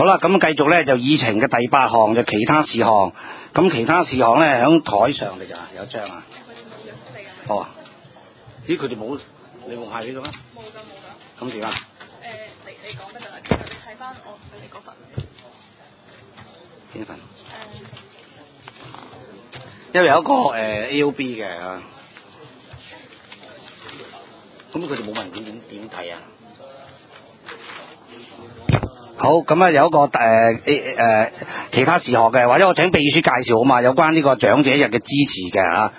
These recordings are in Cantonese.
好啦，咁繼續咧就議程嘅第8項就其他事項。咁其他事項咧喺台上嚟咋，有張啊？哦，咦，佢哋冇，你冇派俾佢咩？冇㗎。咁點啊？你講得㗎啦，其實你睇翻我俾你嗰份。邊份？因為有一個AOB 嘅啊。咁佢哋冇文件點睇啊？好，咁啊有一個其他事項嘅，或者我請秘書介紹好嘛？有關呢個長者日嘅支持嘅嚇。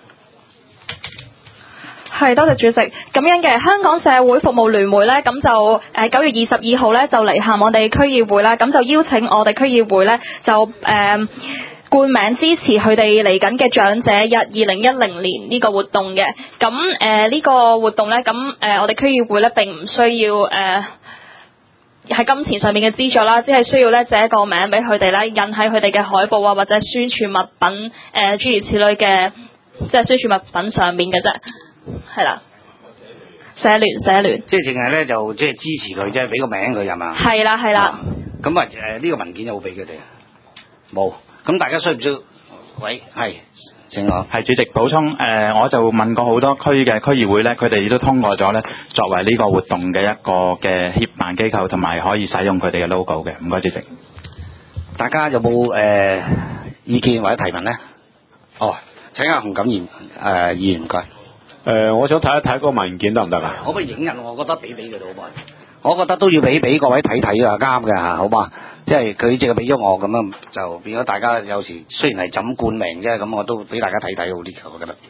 係，多謝主席。咁樣嘅香港社會服務聯會呢，咁就9月22號呢，就嚟函我哋區議會啦，咁就邀請我哋區議會呢，就冠名支持佢哋嚟緊嘅長者日2010年呢個活動嘅。咁呢個活動呢，咁我哋區議會呢並唔需要喺金錢上面嘅資助啦，只係需要咧借一個名俾佢哋咧，印喺佢哋嘅海報啊或者宣傳物品諸如此類嘅，即係宣傳物品上面嘅啫，係啦。社聯。 即係淨係咧就即係支持佢啫，俾個名佢係嘛？ 係啦。 咁啊呢個文件有冇俾佢哋啊？冇。咁大家需唔需要？喂，係。請我係主席補充，我就問過好多區嘅區議會咧，佢哋都通過咗咧，作為呢個活動嘅一個嘅協辦機構，同埋可以使用佢哋嘅 logo 嘅。唔該，主席。 大家有冇意見或者提問咧？哦，請阿洪錦賢議員唔該。 我想睇一睇嗰個文件得唔得啊？ 可唔可以影印？我覺得俾佢哋好唔好？我覺得都要俾各位睇睇啊，啱嘅嚇，好嘛？即係佢淨係俾咗我咁樣，就變咗大家有時雖然係怎冠名啫，咁我都俾大家睇睇好啲，我覺得。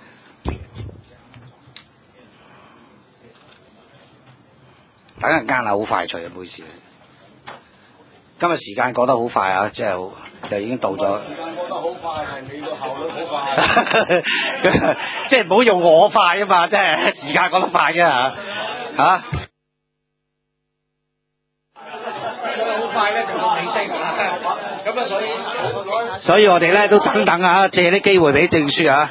等陣間啊，好快脆啊，唔好意思。今日時間過得好快啊，即係就已經到咗。時間過得好快，係你個效率好快。即係唔好用我快啊嘛，即係時間過得快啫嚇嚇。好快咧就到尾聲啦，咁啊所以我哋咧都等啊，借啲機會俾證書啊。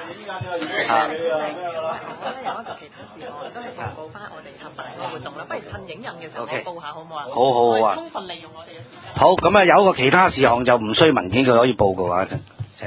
活動啦，不如趁影印嘅時候報下好唔好啊？ 好啊！ 充分利用我哋嘅時間。 好，咁啊有一個其他事項就唔需要文件，佢可以報告啊。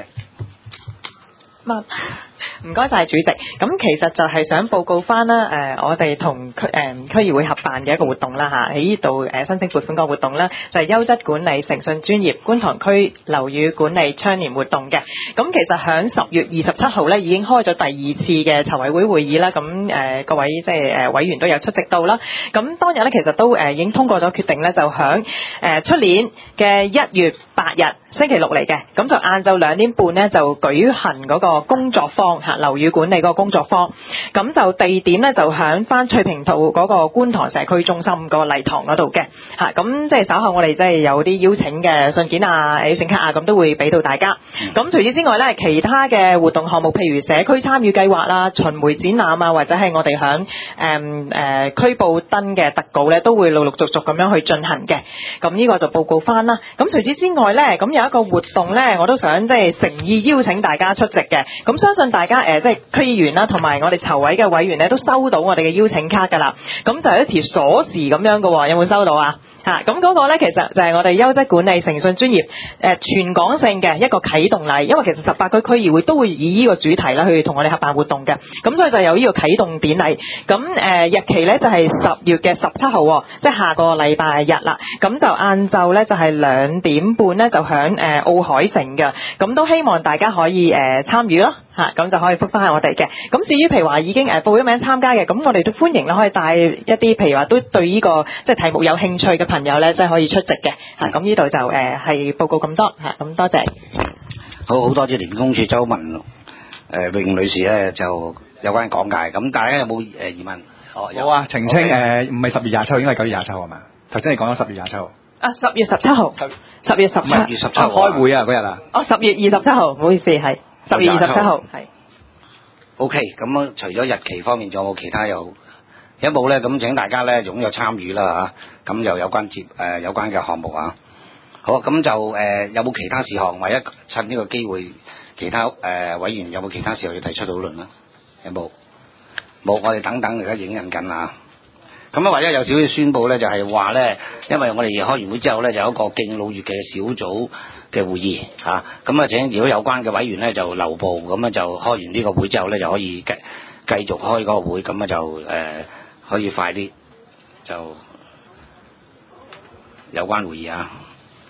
唔該晒主席，咁其實就係想報告翻啦，我哋同區議會合辦嘅一個活動啦嚇，喺呢度申請撥款個活動啦，就係優質管理誠信專業觀塘區樓宇管理倡廉活動嘅。咁其實喺10月27號咧已經開咗第2次嘅籌委會會議啦，咁各位即係委員都有出席到啦。咁當日咧其實都已經通過咗決定咧，就響出年嘅1月8日星期六嚟嘅，咁就晏晝2點半咧就舉行嗰個工作坊嚇，樓宇管理嗰個工作坊，咁就地點咧就響翻翠屏道嗰個觀塘社區中心個禮堂嗰度嘅嚇，咁即係稍後我哋即係有啲邀請嘅信件啊、邀請卡啊，咁都會俾到大家。咁除此之外咧，其他嘅活動項目，譬如社區參與計劃啦、巡迴展覽啊，或者係我哋響區報燈嘅特稿咧，都會陸陸續續咁樣去進行嘅。咁呢個就報告翻啦。咁除此之外咧，咁有一個活動咧，我都想即係誠意邀請大家出席嘅。咁相信大家即係區議員啦，同埋我哋籌委嘅委員咧，都收到我哋嘅邀請卡㗎啦。咁就係一條鎖匙咁樣嘅喎，有冇收到啊？咁嗰個咧，其實就係我哋優質管理誠信專業全港性嘅一個啟動禮，因為其實18區區議會都會以呢個主題啦去同我哋合辦活動嘅，咁所以就有呢個啟動典禮。咁日期咧就係10月嘅17號，即係下個禮拜日啦。咁就晏晝咧就係2點半咧就響奧海城嘅，咁都希望大家可以參與咯。咁就可以覆翻我哋嘅。咁至於譬如話已經報咗名參加嘅，咁我哋都歡迎啦，可以帶一啲譬如話都對呢個即係題目有興趣嘅朋友咧，即係可以出席嘅。咁呢度就係報告咁多咁多謝。 好多謝廉公署周文泳女士咧就有關講解。咁大家有冇疑問？ 有啊，澄清唔係10月27號，應該係9月27號係嘛？頭先你講咗10月27號。 10月17號。10月17號。 開會啊嗰日啊。 10月27號，唔好意思係。10月27號係。 OK，咁除咗日期方面，仲有冇其他有冇咧？咁請大家咧踴躍參與啦嚇。咁又有關嘅項目啊。好，咁就有冇其他事項，或者趁呢個機會，其他委員有冇其他事項要提出討論啦？有冇？冇，我哋等而家影印緊啊。 咁啊，或者有少少宣佈咧，就係話咧，因為我哋開完會之後咧，就有一個敬老月嘅小組嘅會議嚇，咁啊請如果有關嘅委員咧就留步，咁啊就開完呢個會之後咧就可以繼續開嗰個會，咁啊就可以快啲就有關會議啊。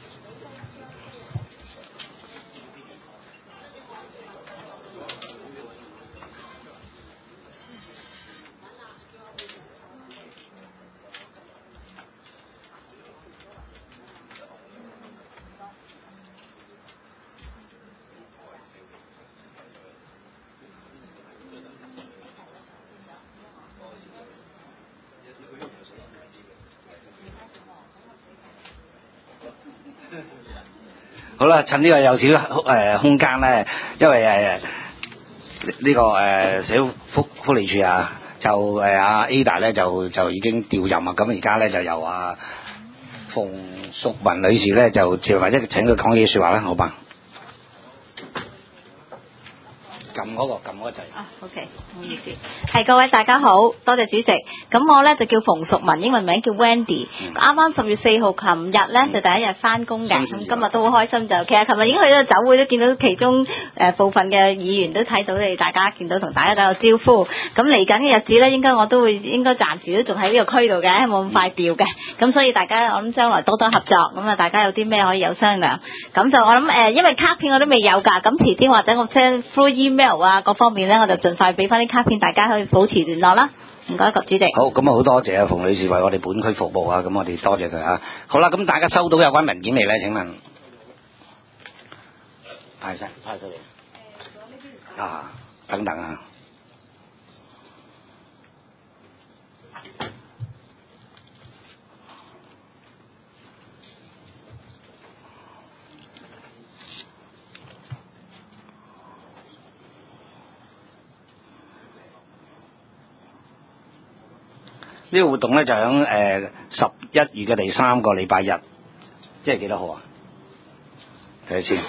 好啦，趁呢個有少少空間咧，因為呢個社會福利署啊，就阿 Ada 咧就已經調任啊，咁而家咧就由阿馮淑文女士咧就或者請佢講幾句説話啦，好吧？撳嗰個掣。 OK， 唔好意思。係各位大家好，多謝主席。咁我咧就叫馮淑文，英文名叫 Wendy。啱啱10月4號，琴日咧就第一日翻工嘅，咁今日都好開心就。其實琴日已經去咗酒會，都見到其中部分嘅議員都睇到你，大家見到同大家都有招呼。咁嚟緊嘅日子咧，應該暫時都仲喺呢個區度嘅，冇咁快調嘅。咁所以大家我諗將來多多合作，咁啊大家有啲咩可以有商量。咁就我諗因為卡片我都未有㗎，咁遲啲或者我 send through email。啊，各方面咧，我就盡快俾翻啲卡片，大家可以保持聯絡啦。唔該，主席。好，咁啊，好多謝啊，馮女士為我哋本區服務啊，咁我哋多謝佢啊。好啦，咁大家收到有關文件未咧？請問派出嚟啊，等等啊。呢個活動咧就喺11月嘅第3個禮拜日，即係幾多號啊？睇下先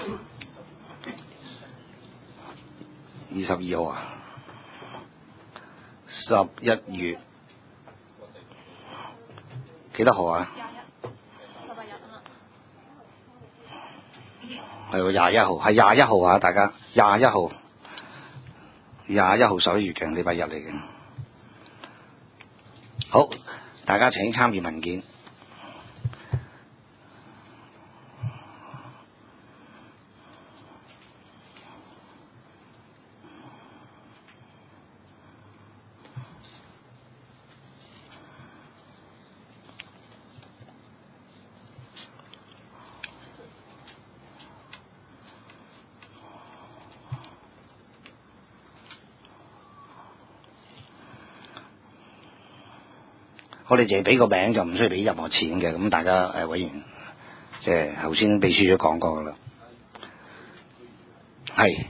，22號啊，11月幾多號啊？係喎，21號，係21號啊！大家21號11號11月嘅禮拜日嚟嘅。好，大家請參與文件。我哋淨係俾個名就唔需要俾任何錢嘅，咁大家委員即係頭先秘書長講過噶啦。係，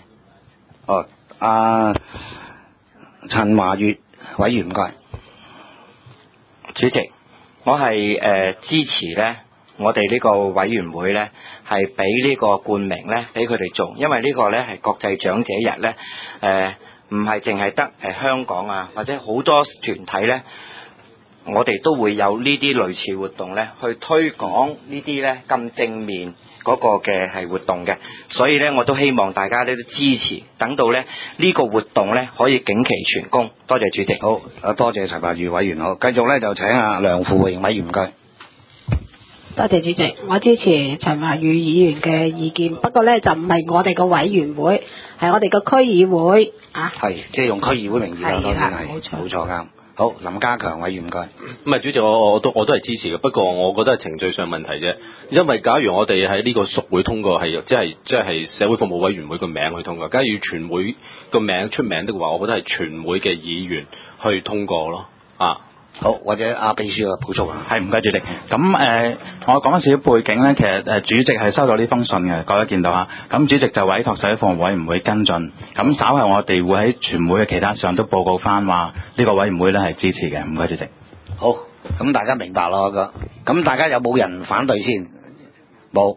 陳華月委員唔該。 主席，我係支持咧，我哋呢個委員會咧係俾呢個冠名咧俾佢哋做，因為呢個咧係國際長者日咧，唔係淨係得香港啊，或者好多團體咧。我哋都會有呢啲類似活動咧，去推廣呢啲咧咁正面嗰個嘅係活動嘅，所以咧我都希望大家咧都支持，等到咧呢個活動咧可以景其全功。多謝主席。好，多謝陳華宇委員。好，繼續咧就請阿梁富榮委員唔該。 多謝主席，我支持陳華宇議員嘅意見，不過咧就唔係我哋個委員會，係我哋個區議會啊。 係，即係用區議會名義啦，當然係冇錯啱。好，林家強委員唔該。 唔係主席，我都係支持嘅，不過我覺得係程序上問題啫。因為假如我哋喺呢個屬會通過係即係社會服務委員會個名去通過，假如全會個名出名的話，我覺得係全會嘅議員去通過咯。啊。 好，或者阿秘書嘅補充啊。 係，唔該主席。咁我講少少背景咧，其實主席係收到呢封信嘅，各位見到嚇。咁主席就委託社會服務委員會跟進。咁稍後我哋會喺全會嘅其他上都報告翻話呢個委員會咧係支持嘅。唔該主席。 好，咁大家明白咯個。咁大家有冇人反對先？冇。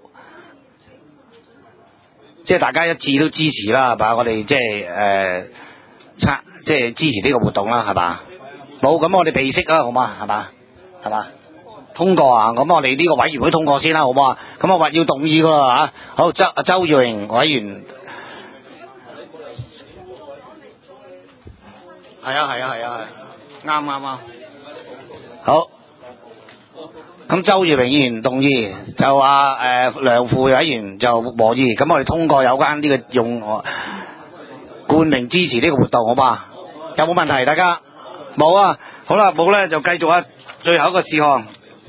即係大家一致都支持啦，係嘛？我哋即係支持呢個活動啦，係嘛？ 冇，咁我哋備悉啦，好嘛？係嘛？係嘛？通過啊！咁我哋呢個委員會通過先啦，好唔好啊？咁我話要動議噶啦嚇。好，周耀榮委員，係啊，啱。好，咁周耀榮議員動議，就話梁富委員就和議，咁我哋通過有關呢個用冠名支持呢個活動，好嘛？有冇問題？大家冇啊？好啦，冇咧就繼續啊！最後一個事項。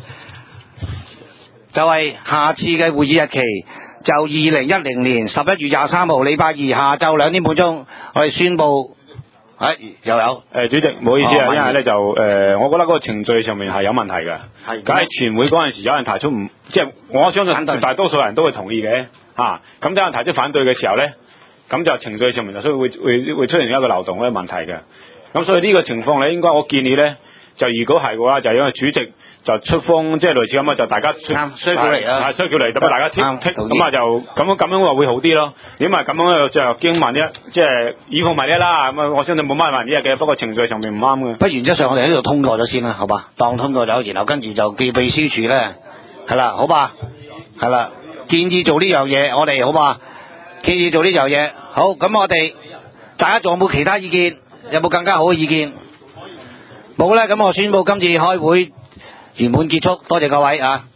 就係下次嘅會議日期，就2010年11月23號禮拜二下晝2點半鐘，我哋宣布。又有主席唔好意思啊，因為咧就我覺得嗰個程序上面係有問題嘅。係。梗係全會嗰陣時有人提出唔，即係我相信絕大多數人都會同意嘅嚇。咁有人提出反對嘅時候咧，咁就程序上面就所以會出現一個漏洞嘅問題嘅。咁所以呢個情況咧，應該我建議咧。就如果係嘅話，就因為主席就出封，即係類似咁啊，就大家需叫嚟啊，需叫嚟，咁啊大家剔，咁啊就咁樣話會好啲咯。如果唔係咁樣就驚萬一，即係以防萬一啦。咁啊，我相信冇乜萬一嘅，不過程序上面唔啱嘅。 不原則上我哋喺度通過咗先啦，好吧？當通過咗，然後跟住就寄秘書處咧，係啦，好吧？係啦，建議做呢樣嘢，我哋好吧？建議做呢樣嘢，好，咁我哋大家仲有冇其他意見？有冇更加好嘅意見？冇咧，咁我宣布今次開會圓滿結束，多謝各位啊！